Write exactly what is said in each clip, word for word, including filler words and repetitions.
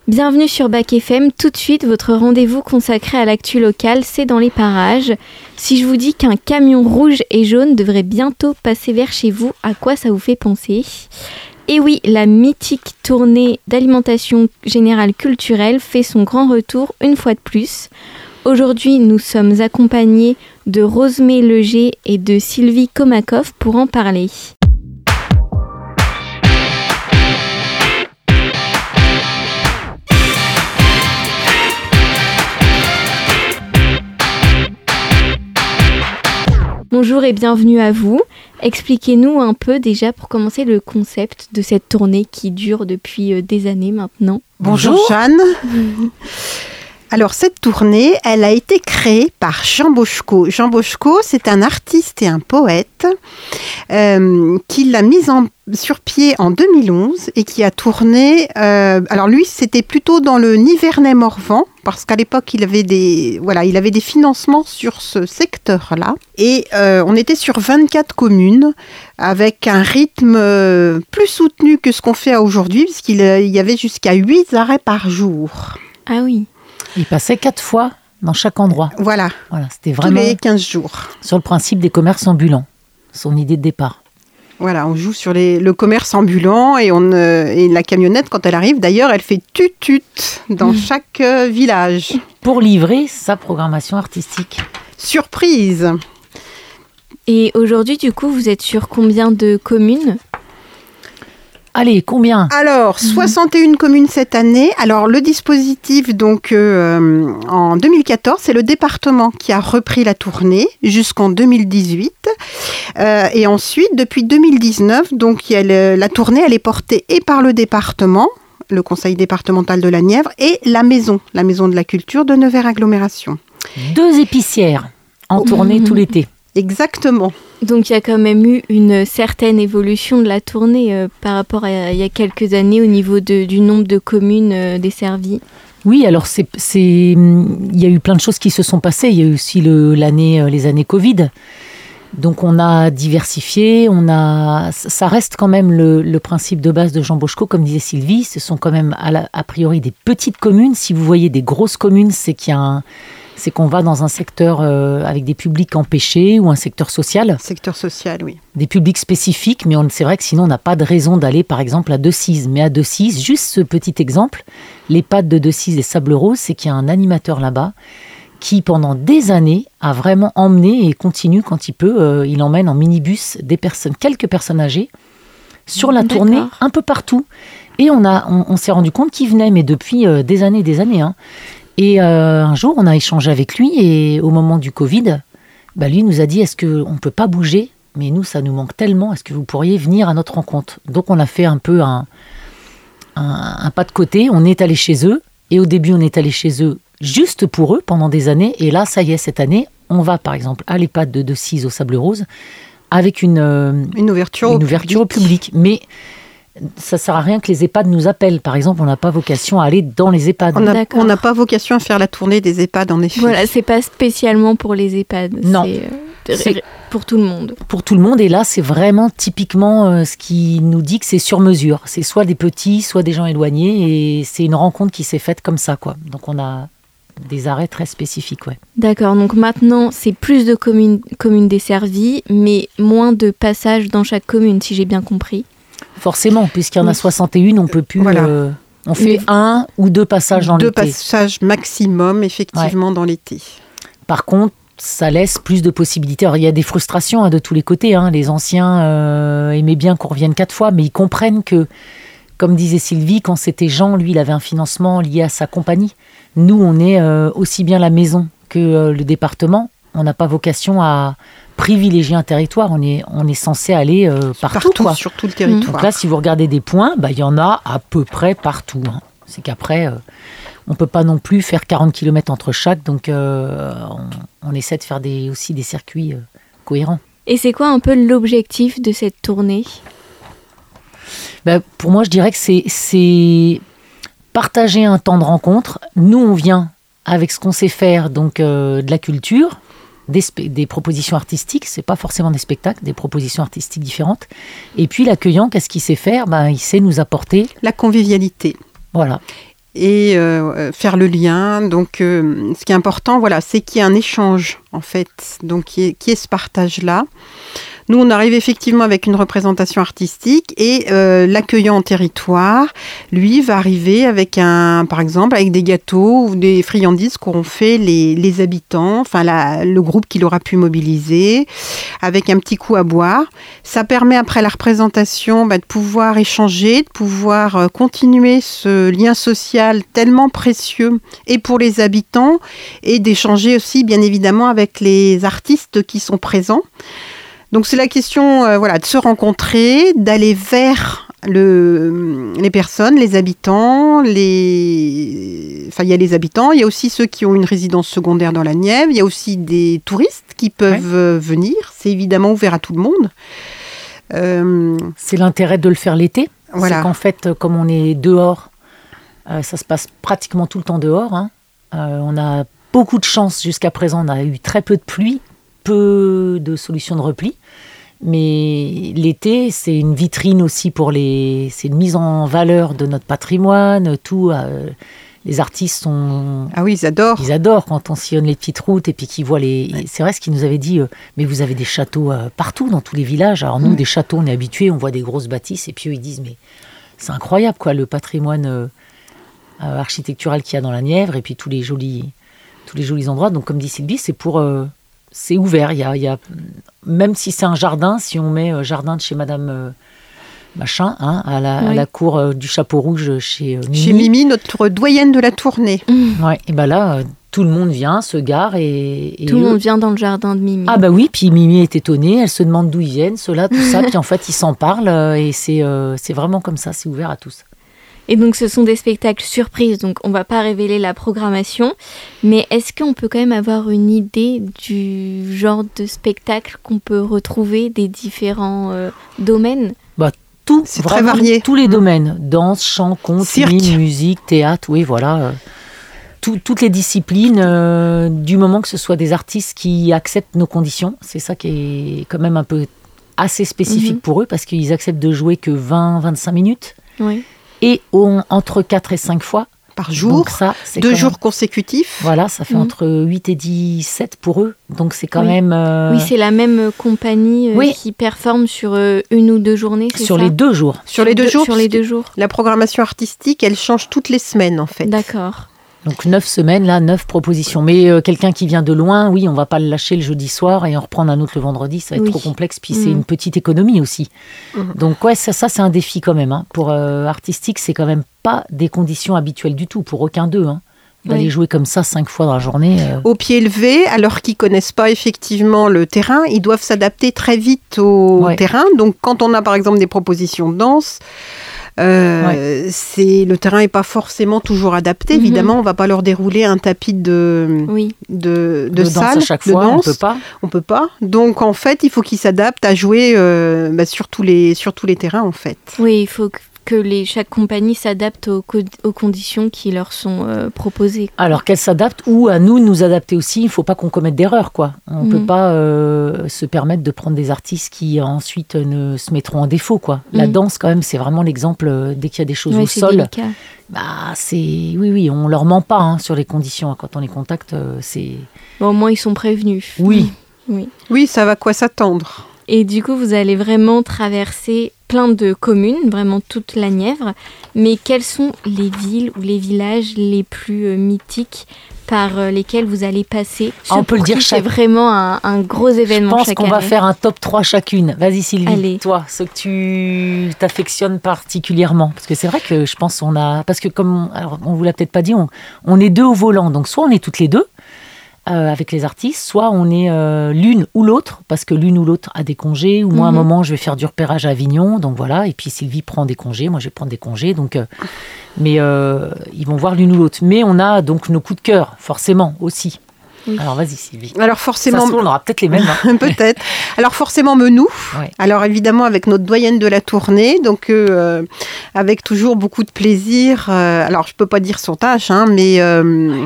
Bienvenue sur Bac F M, tout de suite votre rendez-vous consacré à l'actu locale, c'est dans les parages. Si je vous dis qu'un camion rouge et jaune devrait bientôt passer vers chez vous, à quoi ça vous fait penser ? Et oui, la mythique tournée d'alimentation générale culturelle fait son grand retour une fois de plus. Aujourd'hui, nous sommes accompagnés de Rosemée Leger et de Sylvie Komakov pour en parler. Bonjour et bienvenue à vous. Expliquez-nous un peu déjà pour commencer le concept de cette tournée qui dure depuis des années maintenant. Bonjour, Bonjour. Jeanne. Alors cette tournée, elle a été créée par Jean Bochco. Jean Bochco, c'est un artiste et un poète euh, qui l'a mise en, sur pied en deux mille onze et qui a tourné. Euh, alors lui, c'était plutôt dans le Nivernais-Morvan parce qu'à l'époque, il avait des voilà, il avait des financements sur ce secteur-là. Et euh, on était sur vingt-quatre communes avec un rythme euh, plus soutenu que ce qu'on fait aujourd'hui, puisqu'il euh, y avait jusqu'à huit arrêts par jour. Ah oui. Il passait quatre fois dans chaque endroit. Voilà. Voilà, c'était vraiment tous les quinze jours. Sur le principe des commerces ambulants, son idée de départ. Voilà, on joue sur les, le commerce ambulant et, on, euh, et la camionnette, quand elle arrive, d'ailleurs, elle fait tut-tut dans mmh. chaque euh, village. Pour livrer sa programmation artistique. Surprise. Et aujourd'hui, du coup, vous êtes sur combien de communes ? Allez, combien ? Alors, soixante et une communes cette année. Alors, le dispositif, donc, euh, en deux mille quatorze, c'est le département qui a repris la tournée jusqu'en deux mille dix-huit. Euh, et ensuite, depuis deux mille dix-neuf, donc, il y a le, la tournée, elle est portée et par le département, le conseil départemental de la Nièvre, et la maison, la maison de la culture de Nevers Agglomération. Deux épicières en tournée mmh. tout l'été. Exactement. Donc il y a quand même eu une certaine évolution de la tournée euh, par rapport à il y a quelques années au niveau de, du nombre de communes euh, desservies. Oui, alors c'est, c'est, il y a eu plein de choses qui se sont passées. Il y a eu aussi le, l'année, les années Covid. Donc on a diversifié, on a, ça reste quand même le, le principe de base de Jean Bochco, comme disait Sylvie. Ce sont quand même a, la, a priori des petites communes. Si vous voyez des grosses communes, c'est qu'il y a un... c'est qu'on va dans un secteur euh, avec des publics empêchés ou un secteur social. Secteur social, oui. Des publics spécifiques, mais on, c'est vrai que sinon on n'a pas de raison d'aller par exemple à Decize. Mais à Decize, juste ce petit exemple, l'EHPAD de Decize et Sables-Roses, c'est qu'il y a un animateur là-bas qui pendant des années a vraiment emmené et continue quand il peut, euh, il emmène en minibus des personnes, quelques personnes âgées sur la D'accord. tournée un peu partout. Et on, a, on, on s'est rendu compte qu'il venait, mais depuis euh, des années des années, hein. Et euh, un jour, on a échangé avec lui et au moment du Covid, bah, lui nous a dit « Est-ce qu'on ne peut pas bouger ? Mais nous, ça nous manque tellement. Est-ce que vous pourriez venir à notre rencontre ?» Donc, on a fait un peu un, un, un pas de côté. On est allé chez eux. Et au début, on est allé chez eux juste pour eux pendant des années. Et là, ça y est, cette année, on va par exemple à l'EHPAD de Decize aux Sables-Roses avec une, euh, une ouverture, une au, ouverture public. au public. Mais ça ne sert à rien que les EHPAD nous appellent. Par exemple, on n'a pas vocation à aller dans les EHPAD. On n'a pas vocation à faire la tournée des EHPAD, en effet. Voilà, c'est pas spécialement pour les EHPAD. Non. C'est, euh, c'est pour tout le monde. Pour tout le monde. Et là, c'est vraiment typiquement euh, ce qui nous dit que c'est sur mesure. C'est soit des petits, soit des gens éloignés. Et c'est une rencontre qui s'est faite comme ça, quoi. Donc, on a des arrêts très spécifiques, ouais. D'accord. Donc maintenant, c'est plus de communes, communes desservies, mais moins de passages dans chaque commune, si j'ai bien compris. Forcément, puisqu'il y en a soixante et un, on peut plus. Voilà. Euh, on fait Mais... un ou deux passages dans deux l'été. Deux passages maximum, effectivement, ouais. dans l'été. Par contre, ça laisse plus de possibilités. Alors, il y a des frustrations hein, de tous les côtés. Hein. Les anciens euh, aimaient bien qu'on revienne quatre fois, mais ils comprennent que, comme disait Sylvie, quand c'était Jean, lui, il avait un financement lié à sa compagnie. Nous, on est euh, aussi bien la maison que euh, le département. On n'a pas vocation à privilégier un territoire, on est, on est censé aller euh, partout. Partout, quoi. sur tout le territoire. Donc là, si vous regardez des points, bah, y en a à peu près partout. Hein. C'est qu'après, euh, on ne peut pas non plus faire quarante kilomètres entre chaque, donc euh, on, on essaie de faire des, aussi des circuits euh, cohérents. Et c'est quoi un peu l'objectif de cette tournée ? bah, Pour moi, je dirais que c'est, c'est partager un temps de rencontre. Nous, on vient avec ce qu'on sait faire, donc euh, de la culture, Des, spe- des propositions artistiques, c'est pas forcément des spectacles, des propositions artistiques différentes. Et puis l'accueillant, qu'est-ce qu'il sait faire ? Ben, il sait nous apporter la convivialité. Voilà. et euh, faire le lien. Donc, euh, ce qui est important, voilà, c'est qu'il y ait un échange, en fait, donc qu'il y ait, qu'il y ait ce partage-là. Nous, on arrive effectivement avec une représentation artistique et euh, l'accueillant en territoire, lui, va arriver avec un, par exemple, avec des gâteaux ou des friandises qu'auront fait les, les habitants, enfin la, le groupe qu'il aura pu mobiliser, avec un petit coup à boire. Ça permet après la représentation bah, de pouvoir échanger, de pouvoir euh, continuer ce lien social tellement précieux et pour les habitants et d'échanger aussi, bien évidemment, avec les artistes qui sont présents. Donc c'est la question euh, voilà, de se rencontrer, d'aller vers le, les personnes, les habitants, les... enfin il y a les habitants, il y a aussi ceux qui ont une résidence secondaire dans la Nièvre, il y a aussi des touristes qui peuvent ouais. venir, c'est évidemment ouvert à tout le monde. Euh... C'est l'intérêt de le faire l'été, voilà. C'est qu'en fait comme on est dehors, euh, ça se passe pratiquement tout le temps dehors, hein. euh, on a beaucoup de chance jusqu'à présent, on a eu très peu de pluie, peu de solutions de repli, mais l'été c'est une vitrine aussi pour les, c'est une mise en valeur de notre patrimoine, tout. Euh, les artistes sont, ah oui ils adorent, ils adorent quand on sillonne les petites routes et puis qu'ils voient les. Ouais. C'est vrai ce qu'ils nous avaient dit, euh, mais vous avez des châteaux euh, partout dans tous les villages. Alors nous mmh. des châteaux on est habitués, on voit des grosses bâtisses et puis eux ils disent mais c'est incroyable quoi le patrimoine euh, euh, architectural qu'il y a dans la Nièvre et puis tous les jolis, tous les jolis endroits. Donc comme dit Sylvie, c'est pour euh, c'est ouvert, il y a, il y a, même si c'est un jardin, si on met euh, jardin de chez Madame euh, Machin, hein, à, la, oui. à la cour euh, du Chapeau Rouge chez euh, Mimi. Chez Mimi, notre doyenne de la tournée. Mmh. Ouais, et ben là, euh, tout le monde vient, se gare et... et tout le monde vient dans le jardin de Mimi. Ah bah oui, puis Mimi est étonnée, elle se demande d'où ils viennent, ceux-là, tout ça, puis en fait ils s'en parlent euh, et c'est, euh, c'est vraiment comme ça, c'est ouvert à tous. Et donc, ce sont des spectacles surprises, donc on ne va pas révéler la programmation. Mais est-ce qu'on peut quand même avoir une idée du genre de spectacle qu'on peut retrouver des différents euh, domaines ? Bah, tout, c'est très varié. Tous les domaines, danse, chant, conte, mime, musique, théâtre, oui, voilà. Euh, tout, toutes les disciplines, euh, du moment que ce soit des artistes qui acceptent nos conditions. C'est ça qui est quand même un peu assez spécifique mmh. pour eux, parce qu'ils acceptent de jouer que vingt à vingt-cinq minutes. Oui. Et on, entre quatre et cinq fois par jour, donc ça, c'est deux jours même, consécutifs. Voilà, ça fait mmh. entre huit et dix-sept pour eux. Donc c'est quand oui. même... Euh... Oui, c'est la même compagnie euh, oui. qui performe sur euh, une ou deux journées, c'est sur ça ? les deux jours. Sur, sur les deux, deux jours. Sur les deux jours. La programmation artistique, elle change toutes les semaines en fait. D'accord. Donc neuf semaines, là, neuf propositions. Mais euh, quelqu'un qui vient de loin, oui, on ne va pas le lâcher le jeudi soir et en reprendre un autre le vendredi, ça va être oui. trop complexe. Puis mmh. c'est une petite économie aussi. Mmh. Donc ouais, ça, ça c'est un défi quand même. Hein. Pour euh, artistique, c'est quand même pas des conditions habituelles du tout, pour aucun d'eux. Hein. D'aller oui. jouer comme ça cinq fois dans la journée. Euh... Au pied levé, alors qu'ils ne connaissent pas effectivement le terrain, ils doivent s'adapter très vite au ouais. terrain. Donc quand on a par exemple des propositions de danse, Euh, ouais. c'est, le terrain n'est pas forcément toujours adapté. Mm-hmm. Évidemment, on ne va pas leur dérouler un tapis de, oui. de, de, de salle, danse à chaque de fois, danse. On peut pas. On peut pas. Donc, en fait, il faut qu'ils s'adaptent à jouer euh, bah, sur, tous les, sur tous les terrains, en fait. Oui, il faut que les, chaque compagnie s'adapte aux, co- aux conditions qui leur sont euh, proposées. Alors qu'elle s'adapte ou à nous de nous adapter aussi. Il ne faut pas qu'on commette d'erreurs, quoi. On ne mmh. peut pas euh, se permettre de prendre des artistes qui ensuite ne se mettront en défaut, quoi. Mmh. La danse, quand même, c'est vraiment l'exemple. Euh, dès qu'il y a des choses ouais, au c'est sol, délicat. Bah, c'est oui, oui, on leur ment pas hein, sur les conditions. Quand on les contacte, euh, c'est. Bon, au moins ils sont prévenus. Oui. Oui. Oui, ça va à quoi s'attendre. Et du coup, vous allez vraiment traverser plein de communes, vraiment toute la Nièvre. Mais quelles sont les villes ou les villages les plus euh, mythiques par euh, lesquels vous allez passer? Ah, on peut le dire chaque... C'est vraiment un, un gros événement chaque année. Je pense qu'on année. va faire un top trois chacune. Vas-y Sylvie, Allez. Toi, ce que tu t'affectionnes particulièrement. Parce que c'est vrai que je pense qu'on a... Parce que comme alors, on ne vous l'a peut-être pas dit, on, on est deux au volant. Donc soit on est toutes les deux, Euh, avec les artistes, soit on est euh, l'une ou l'autre, parce que l'une ou l'autre a des congés, ou moi à un moment je vais faire du repérage à Avignon, donc voilà, et puis Sylvie prend des congés, moi je vais prendre des congés, donc, euh, mais euh, ils vont voir l'une ou l'autre. Mais on a donc nos coups de cœur, forcément, aussi. Oui. Alors vas-y Sylvie. Alors forcément, ça se trouve, on aura peut-être les mêmes. Hein. Peut-être. Alors forcément Menou. Ouais. Alors évidemment avec notre doyenne de la tournée, donc euh, avec toujours beaucoup de plaisir. Euh, alors je peux pas dire son âge, hein, mais euh,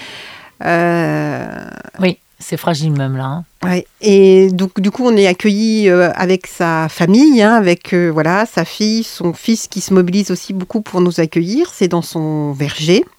Euh... oui, c'est fragile même là. Hein. Ouais. Et donc du coup on est accueillis euh, avec sa famille, hein, avec euh, voilà sa fille, son fils qui se mobilise aussi beaucoup pour nous accueillir. C'est dans son verger.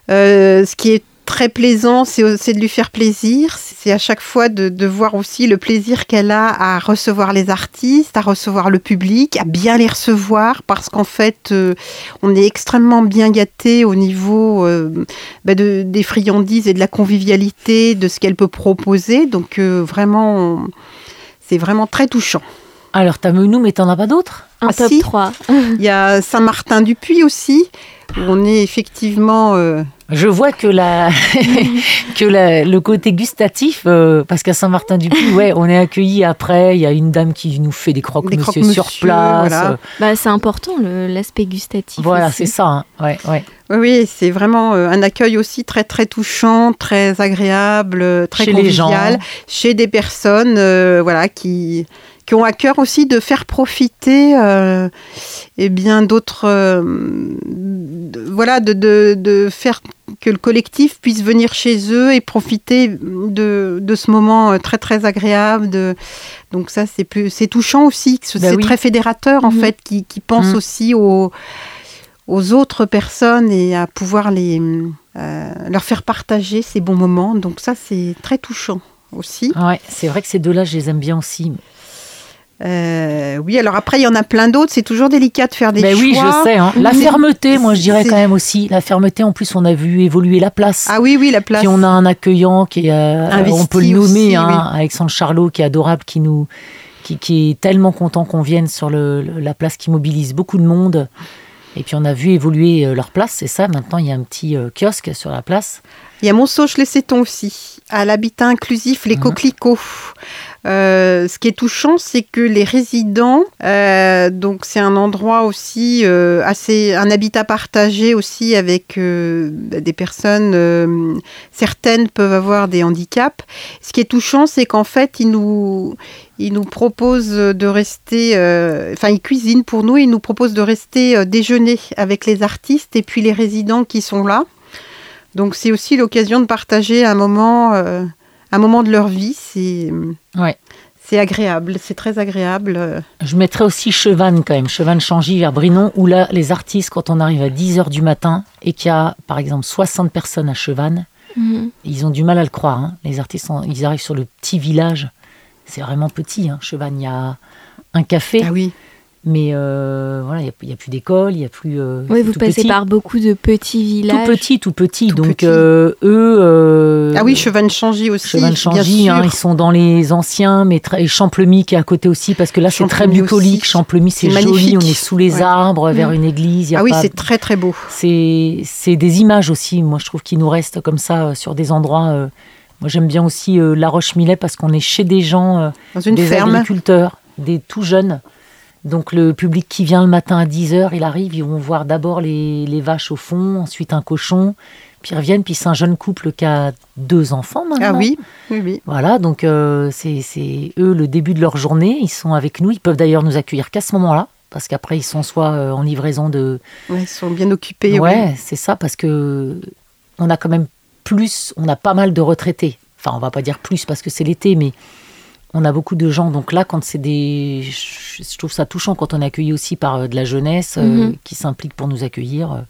Euh, ce qui est très plaisant, c'est, c'est de lui faire plaisir. C'est à chaque fois de, de voir aussi le plaisir qu'elle a à recevoir les artistes, à recevoir le public, à bien les recevoir, parce qu'en fait, euh, on est extrêmement bien gâtés au niveau euh, bah de, des friandises et de la convivialité, de ce qu'elle peut proposer. Donc euh, vraiment, on, c'est vraiment très touchant. Alors, t'as Menou, mais t'en as pas d'autres ? Un Ah, top si. trois. Il y a Saint-Martin-du-Puy aussi, où on est effectivement... Euh, Je vois que, la... que la... le côté gustatif, euh, parce qu'à Saint-Martin-du-Puy, ouais, on est accueillis après. Il y a une dame qui nous fait des croque-monsieur, Des croque-monsieur, sur place. voilà. Euh, Bah, c'est important, le- l'aspect gustatif. Voilà, aussi. c'est ça. Hein. Ouais, ouais. Oui, oui, c'est vraiment euh, un accueil aussi très très touchant, très agréable, euh, très Chez les convivial, gens. chez des personnes euh, voilà, qui, qui ont à cœur aussi de faire profiter euh, eh bien, d'autres... euh, de- voilà, de, de, de faire que le collectif puisse venir chez eux et profiter de, de ce moment euh, très très agréable. De, donc ça, c'est, plus, c'est touchant aussi, c'est Bah oui. très fédérateur en Mhm. fait, qui, qui pense Mhm. aussi aux... aux autres personnes et à pouvoir les, euh, leur faire partager ces bons moments. Donc ça, c'est très touchant aussi. Ouais, c'est vrai que ces deux-là, je les aime bien aussi. Euh, oui, alors après, il y en a plein d'autres. C'est toujours délicat de faire des Ben choix. oui, je sais. Hein. La Mais fermeté, moi, je dirais c'est- quand même aussi. La fermeté, en plus, on a vu évoluer la place. Ah oui, oui, la place. Puis on a un accueillant qui est, euh, Investi on peut le nommer, aussi, hein, oui. Alexandre Charlot, qui est adorable, qui nous, qui, qui est tellement content qu'on vienne sur le, le- la place qui mobilise beaucoup de monde. Et puis on a vu évoluer euh, leur place, c'est ça. Maintenant, il y a un petit euh, kiosque sur la place. Il y a Montsauche-les-Sétons aussi, à l'habitat inclusif Les Mhm. Coquelicots. Euh, ce qui est touchant, c'est que les résidents, euh, donc c'est un endroit aussi euh, assez, un habitat partagé aussi avec euh, des personnes, euh, certaines peuvent avoir des handicaps. Ce qui est touchant, c'est qu'en fait, ils nous, ils nous proposent de rester, euh, enfin ils cuisinent pour nous, ils nous proposent de rester euh, déjeuner avec les artistes et puis les résidents qui sont là. Donc c'est aussi l'occasion de partager un moment, euh, un moment de leur vie. C'est, Ouais. c'est agréable, c'est très agréable. Je mettrais aussi Chevannes quand même, Chevannes-Changy vers Brinon, où là, les artistes, quand on arrive à dix heures du matin et qu'il y a, par exemple, soixante personnes à Chevannes, Mhm. ils ont du mal à le croire. Hein. Les artistes, sont- ils arrivent sur le petit village. C'est vraiment petit, hein. Chevannes, il y a un café, Ah oui. mais euh, voilà, il n'y a, a plus d'école, il n'y a plus... euh, Oui, c'est vous tout passez petit. par beaucoup de petits villages. Tout petit, tout petit. Tout Donc, petit. euh, eux... euh, Ah oui, Chevannes-Changy aussi, Chevannes-Changy, bien hein, sûr. ils sont dans les anciens, mais très, et Champlemy qui est à côté aussi, parce que là, c'est très Champlemy bucolique. aussi. Champlemy, c'est, C'est joli, magnifique. on est sous les Ouais. arbres, vers Mm. une église. Il y a Ah oui, pas... c'est très très beau. c'est, c'est des images aussi, moi, je trouve, qui nous restent comme ça, euh, sur des endroits... euh, moi, j'aime bien aussi euh, La Roche-Millet, parce qu'on est chez des gens, euh, Dans une des ferme. agriculteurs, des tout jeunes. Donc, le public qui vient le matin à dix heures, il arrive, ils vont voir d'abord les, les vaches au fond, ensuite un cochon, puis ils reviennent, puis c'est un jeune couple qui a deux enfants maintenant. Ah oui, oui, oui. Voilà, donc euh, c'est, c'est eux le début de leur journée. Ils sont avec nous. Ils peuvent d'ailleurs nous accueillir qu'à ce moment-là, parce qu'après ils sont soit euh, en livraison de. Ouais, ils sont bien occupés. Ouais, oui. c'est ça, parce que on a quand même plus, on a pas mal de retraités. Enfin, on va pas dire plus parce que c'est l'été, mais on a beaucoup de gens. Donc là, quand c'est des, je je trouve ça touchant quand on est accueilli aussi par euh, de la jeunesse euh, Mhm. qui s'implique pour nous accueillir. euh.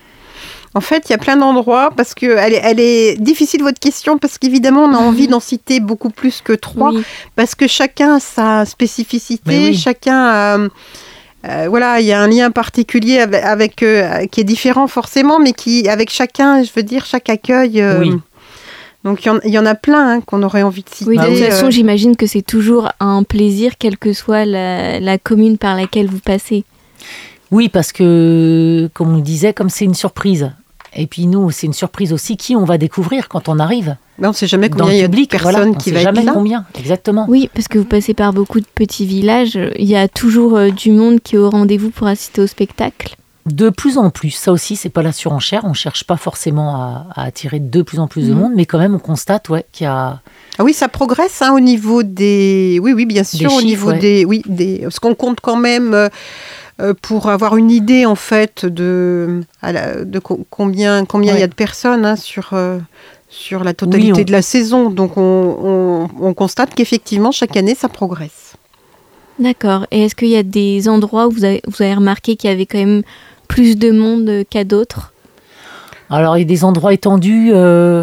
En fait, il y a plein d'endroits, parce que elle est, elle est difficile votre question, parce qu'évidemment, on a envie d'en citer beaucoup plus que trois, Oui. parce que chacun a sa spécificité, Mais oui. chacun a, euh, voilà, il y a un lien particulier avec, avec, euh, qui est différent forcément, mais qui, avec chacun, je veux dire, chaque accueil. euh, Oui. Donc il y en- il y, en a plein hein, qu'on aurait envie de citer. Oui, de Ah toute oui, façon, euh, j'imagine que c'est toujours un plaisir, quelle que soit la, la commune par laquelle vous passez. Oui, parce que, comme on le disait, comme c'est une surprise. Et puis nous, c'est une surprise aussi qui on va découvrir quand on arrive ben, on ne sait jamais dans combien il y le a public. de personnes Voilà, on qui sait va jamais être là. combien, exactement. Oui, parce que vous passez par beaucoup de petits villages. Il y a toujours euh, du monde qui est au rendez-vous pour assister au spectacle. De plus en plus, ça aussi, c'est pas la surenchère. On cherche pas forcément à, à attirer de plus en plus de Mhm. monde, mais quand même, on constate, ouais, qu'il y a. Ah oui, ça progresse hein, au niveau des. Oui, oui, bien sûr, au chiffres, niveau ouais. des. Oui, des. Parce qu'on compte quand même euh, euh, pour avoir une idée en fait de, à la- de co- combien combien il Ouais. y a de personnes hein, sur euh, sur la totalité Oui, on- de la saison. Donc on, on, on constate qu'effectivement chaque année ça progresse. D'accord. Et est-ce qu'il y a des endroits où vous avez, vous avez remarqué qu'il y avait quand même plus de monde euh, qu'à d'autres ? Alors, il y a des endroits étendus. Euh...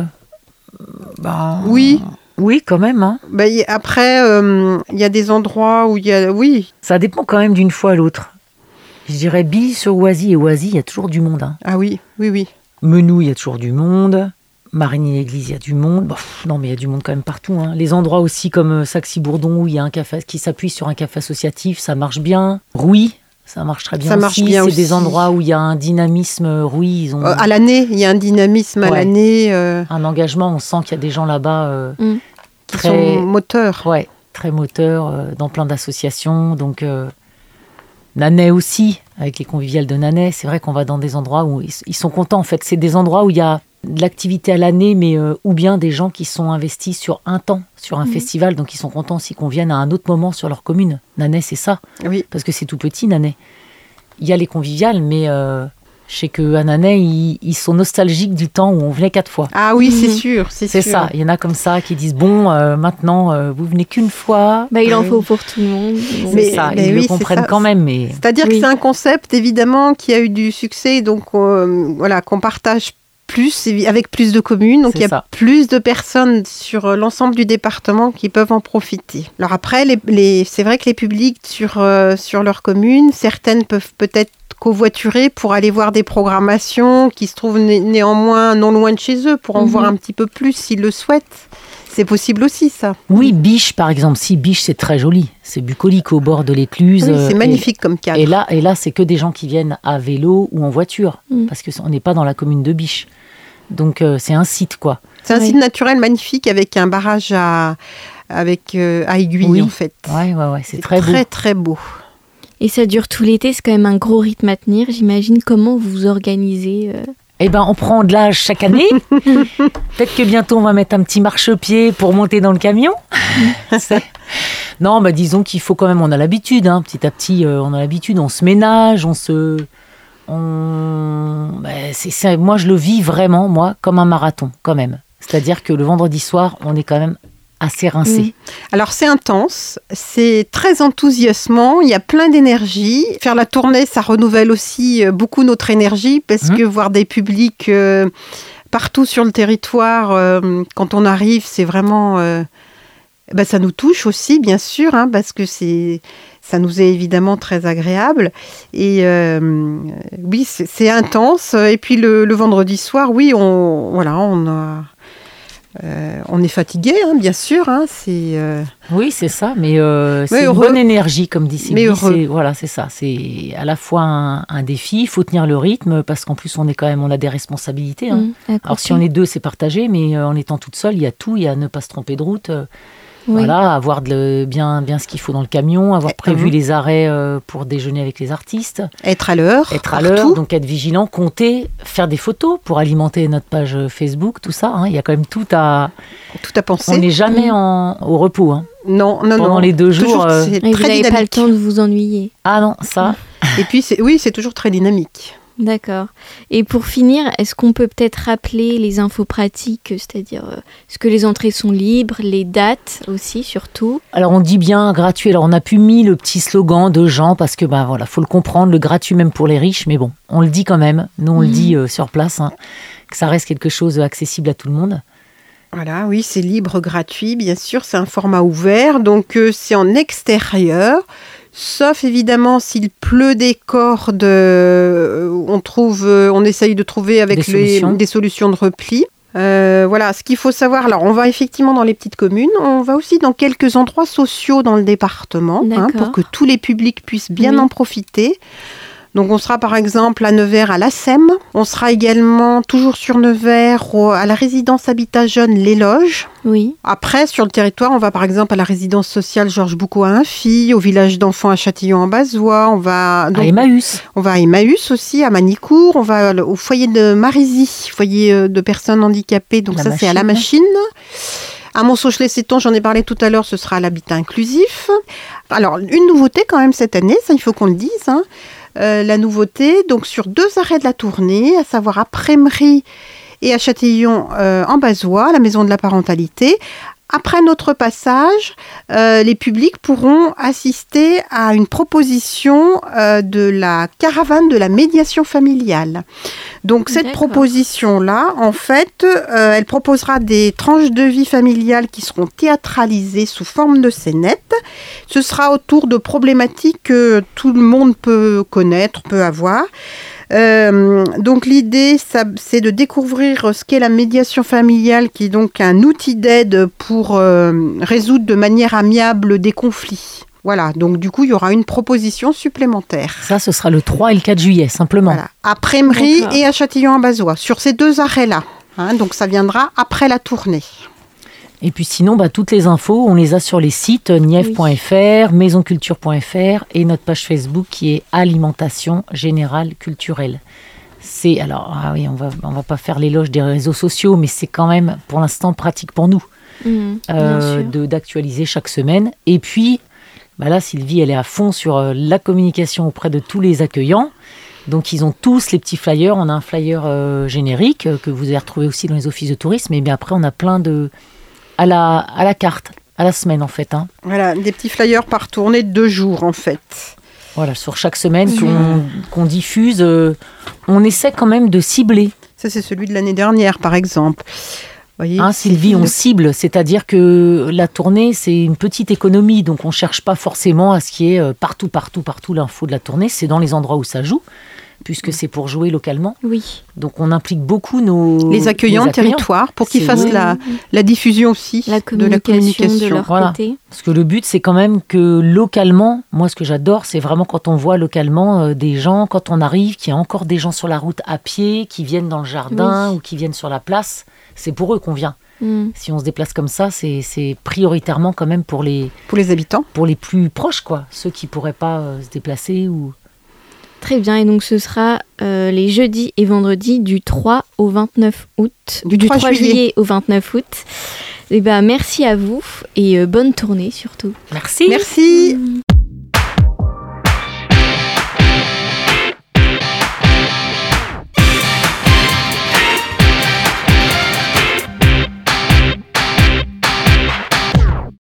Ben... Oui. Oui, quand même. Hein. Ben, y- après, il euh, y a des endroits où il y a... Oui. Ça dépend quand même d'une fois à l'autre. Je dirais Billy sur Oisy et Oisy, il y a toujours du monde. Hein. Ah oui, oui, oui. Menou, il y a toujours du monde. Marigny-l'Église, il y a du monde. Bon, pff, non, mais il y a du monde quand même partout. Hein. Les endroits aussi comme euh, Saxy-Bourdon, où il y a un café qui s'appuie sur un café associatif, ça marche bien. Rouy, ça marche très bien Ça marche aussi. bien C'est aussi. des endroits où il y a un dynamisme. euh, Rouy, ils ont Euh, à l'année, il y a un dynamisme à Ouais. l'année euh, un engagement. On sent qu'il y a des gens là-bas euh, Mm. qui très, sont moteurs. ouais, très moteurs euh, dans plein d'associations. Donc, euh, Nanay aussi, avec les conviviales de Nanay. C'est vrai qu'on va dans des endroits où ils, ils sont contents. En fait, c'est des endroits où il y a de l'activité à l'année, mais euh, ou bien des gens qui sont investis sur un temps, sur un Mhm. festival, donc ils sont contents aussi qu'on vienne à un autre moment sur leur commune. Nanay, c'est ça, Oui. parce que c'est tout petit, Nanay. Il y a les conviviales, mais euh, je sais qu'à Nanay, ils, ils sont nostalgiques du temps où on venait quatre fois. Ah oui, c'est Mhm. sûr, c'est, C'est sûr. ça, il y en a comme ça qui disent, bon, euh, maintenant, euh, vous venez qu'une fois. Bah, il en Oui. faut pour tout le monde. Bon. C'est Mais- ça, mais ils oui, le c'est comprennent ça. quand même, mais... C'est-à-dire Oui. que c'est un concept, évidemment, qui a eu du succès, donc euh, voilà, qu'on partage plus, évi- avec plus de communes. Donc C'est il y a ça. plus de personnes sur euh, l'ensemble du département qui peuvent en profiter. Alors après, les, les- c'est vrai que les publics sur, euh, sur leur commune, certaines peuvent peut-être covoiturer pour aller voir des programmations qui se trouvent né- néanmoins non loin de chez eux, pour en Mhm. voir un petit peu plus s'ils le souhaitent. C'est possible aussi, ça. Oui, Biche, par exemple. Si, Biche, c'est très joli. C'est bucolique au bord de l'écluse. Oui, euh, c'est et- magnifique comme cadre. Et là, et là c'est que des gens qui viennent à vélo ou en voiture, Mm. parce qu'on n'est pas dans la commune de Biche. Donc euh, c'est un site, quoi. C'est un Oui. site naturel magnifique avec un barrage à, avec, euh, à aiguille, Oui. en fait. Ouais, ouais, ouais, c'est très beau. très, très beau. Et ça dure tout l'été, c'est quand même un gros rythme à tenir. J'imagine comment vous vous organisez. euh. Eh ben, on prend de l'âge chaque année. Peut-être que bientôt on va mettre un petit marchepied pour monter dans le camion. C'est- non, bah disons qu'il faut quand même. On a l'habitude, hein, petit à petit, euh, on a l'habitude. On se ménage, on se. On... bah, c'est, c'est- moi, je le vis vraiment, moi, comme un marathon, quand même. C'est-à-dire que le vendredi soir, on est quand même assez rincé. Mm. Alors, c'est intense, c'est très enthousiasmant, il y a plein d'énergie. Faire la tournée, ça renouvelle aussi euh, beaucoup notre énergie, parce Mhm. que voir des publics euh, partout sur le territoire, euh, quand on arrive, c'est vraiment... euh, ben, ça nous touche aussi, bien sûr, hein, parce que c'est... Ça nous est évidemment très agréable. Et euh, oui, c'est, c'est intense. Et puis le, le vendredi soir, oui, on, voilà, on, a, euh, on est fatigué, hein, bien sûr. Hein, c'est, euh, Oui, c'est ça, mais euh, c'est Mais une heureux. bonne énergie, comme dit Sylvie. Mais heureux. C'est, voilà, c'est ça. C'est à la fois un, un défi, il faut tenir le rythme, parce qu'en plus, on est quand même, on a des responsabilités. Hein. Mm, à Alors, si côté. on est deux, c'est partagé, mais euh, en étant toute seule, il y a tout. Il y a ne pas se tromper de route. euh, Oui. Voilà, avoir de le- bien, bien ce qu'il faut dans le camion, avoir Et- prévu Mhm. les arrêts euh, pour déjeuner avec les artistes, être à l'heure. être à partout. l'heure, donc être vigilant, compter, faire des photos pour alimenter notre page Facebook, tout ça. hein. Il y a quand même tout à. Tout à penser. On n'est jamais Mhm. en, au repos. hein. Non, non, Pendant non. les deux jours, Toujours, euh, c'est Et vous très n'avez pas le dynamique. temps de vous ennuyer. Ah non, ça. Et puis, c'est, oui, c'est toujours très dynamique. D'accord. Et pour finir, est-ce qu'on peut peut-être rappeler les infos pratiques, c'est-à-dire euh, est-ce que les entrées sont libres, les dates aussi surtout? Alors on dit bien gratuit. Alors on a pu mis le petit slogan de Jean parce que bah voilà, faut le comprendre, le gratuit même pour les riches. Mais bon, on le dit quand même. Nous on le Mhm. dit euh, sur place, hein, que ça reste quelque chose accessible à tout le monde. Voilà, oui, c'est libre, gratuit, bien sûr, c'est un format ouvert, donc euh, c'est en extérieur, sauf évidemment s'il pleut des cordes, euh, on trouve, euh, on essaye de trouver avec Des les- solutions. des solutions de repli. Euh, voilà, ce qu'il faut savoir, alors on va effectivement dans les petites communes, on va aussi dans quelques endroits sociaux dans le département, hein, D'accord. pour que tous les publics puissent bien Oui. en profiter. Donc on sera par exemple à Nevers à l'A S E M, on sera également toujours sur Nevers au- à la résidence Habitat Jeune Les Loges. Oui. Après, sur le territoire, on va par exemple à la résidence sociale Georges Boucaud à Infy, au village d'enfants à Châtillon-en-Bazois, on va, donc, à Emmaüs. on va à Emmaüs aussi, à Manicourt, on va au foyer de Marisy, foyer euh, de personnes handicapées, donc La ça c'est à la machine. À Montsauch-les-Sétons, j'en ai parlé tout à l'heure, ce sera à l'habitat inclusif. Alors, une nouveauté quand même cette année, ça il faut qu'on le dise, hein. Euh, la nouveauté, donc sur deux arrêts de la tournée, à savoir à Prémery et à Châtillon euh, en Bazois, la maison de la parentalité, après notre passage, euh, les publics pourront assister à une proposition euh, de la caravane de la médiation familiale. Donc cette D'accord. proposition-là, en fait, euh, elle proposera des tranches de vie familiale qui seront théâtralisées sous forme de scénettes. Ce sera autour de problématiques que tout le monde peut connaître, peut avoir. Euh, donc l'idée, ça, c'est de découvrir ce qu'est la médiation familiale, qui est donc un outil d'aide pour euh, résoudre de manière amiable des conflits. Voilà, donc du coup, il y aura une proposition supplémentaire. Ça, ce sera le trois et le quatre juillet, simplement. Voilà, à Prémery D'accord. et à Châtillon-en-Bazois, sur ces deux arrêts-là. Hein, donc ça viendra après la tournée. Et puis sinon, bah, toutes les infos, on les a sur les sites nièvre point f r, maison culture point f r et notre page Facebook qui est Alimentation Générale Culturelle. C'est, alors, ah oui, on va, on va pas faire l'éloge des réseaux sociaux, mais c'est quand même, pour l'instant, pratique pour nous Mmh, bien euh, sûr. de, d'actualiser chaque semaine. Et puis, bah là, Sylvie, elle est à fond sur euh, la communication auprès de tous les accueillants. Donc, ils ont tous les petits flyers. On a un flyer euh, générique euh, que vous allez retrouver aussi dans les offices de tourisme. Et bien après, on a plein de... à la, à la carte, à la semaine en fait. Hein. Voilà, des petits flyers par tournée de deux jours en fait. Voilà, sur chaque semaine qu'on, qu'on diffuse, euh, on essaie quand même de cibler. Ça, c'est celui de l'année dernière, par exemple. Voyez, Hein, Sylvie, on cible, c'est-à-dire que la tournée, c'est une petite économie, donc on ne cherche pas forcément à ce qu'il y ait euh, partout, partout, partout l'info de la tournée. C'est dans les endroits où ça joue, puisque c'est pour jouer localement. Oui. Donc on implique beaucoup nos les accueillants de territoire pour qu'ils C'est- fassent oui. la, la diffusion aussi La de communication la de, communication. leur Voilà. côté. Parce que le but, c'est quand même que localement, moi, ce que j'adore, c'est vraiment quand on voit localement euh, des gens, quand on arrive, qu'il y a encore des gens sur la route à pied, qui viennent dans le jardin Oui. ou qui viennent sur la place. C'est pour eux qu'on vient. Mmh. Si on se déplace comme ça, c'est, c'est prioritairement quand même pour les, Pour les habitants. pour les plus proches, quoi. Ceux qui ne pourraient pas euh, se déplacer ou... Très bien, et donc ce sera euh, les jeudis et vendredis du trois au vingt-neuf août. Du trois juillet. au vingt-neuf août. Et ben, merci à vous et euh, bonne tournée surtout. Merci. Merci. Mmh.